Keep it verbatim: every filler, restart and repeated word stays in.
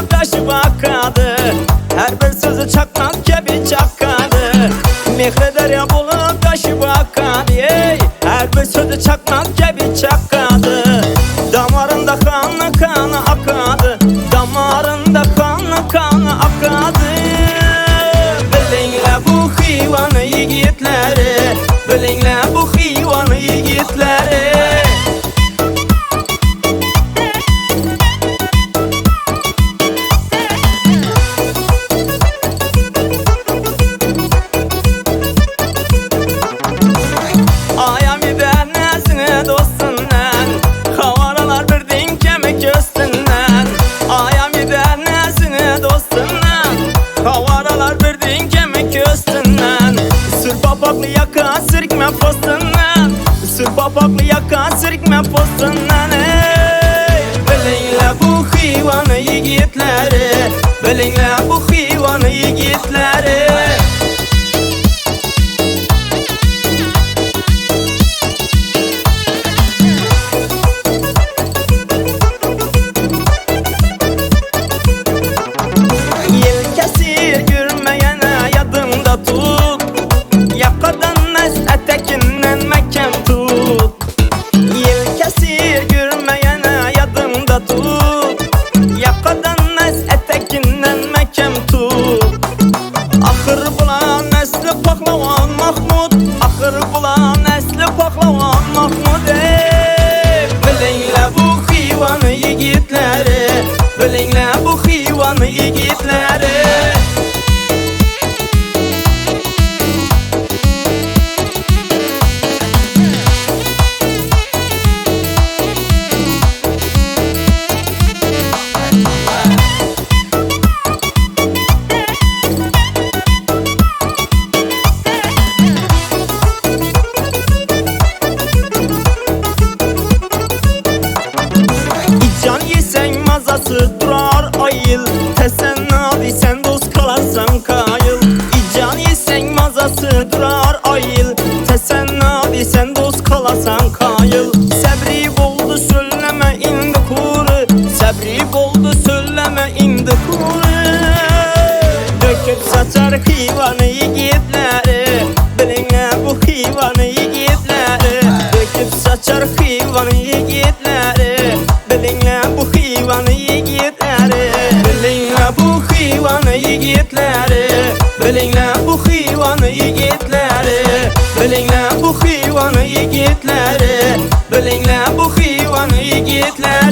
bulub daşıb akadı. Hər bir sözü çakmak gibi çakadı. Mehri derya bulub daşıb akadı. Ey, hər bir sözü çakmak gibi çakadı. Damarında kanı kanı akadı. Damarında kanı kanı akadı. Bilinle bu heyvanı yigitleri, bilinle bu heyvanı yigitleri. Papaklı yaka sirkme postundan, sür papaklı yaka sirkme postundan. Ey, bilinle bu heyvanı yigitleri, bilinle bu heyvanı yigitleri. Yel kesir gülmeyene yadımda tut, yakadanmaz etekinden mekem tut. Yel kesir gülmeyene yadımda tut, yakadanmaz etekinden mekem tut. Ahır bulan nesli paklavan Mahmud, ahır bulan nesli paklavan Mahmud. Ey, bilinle bu heyvanı yigitleri, bilinle bu heyvanı yigitleri. Can yesen mazası durar ayıl, tesennavi sen dost kalarsan kayıl. Can yesen mazası durar ayıl, tesennavi sen dost kalarsan kayıl. Səbri boldu söyleme indi kuru, səbri boldu söyleme indi kuru. Döküp saçar heyvanı yigitleri, bilinle bu heyvanı yigitleri. Döküp saçar heyvanı yigitleri, bilinle bu heyvanı yigitleri. Bilinle bu heyvanı yigitleri, bilinle bu heyvanı yigitleri. Bilinle bu heyvanı yigitleri, bilinle bu heyvanı yigitleri.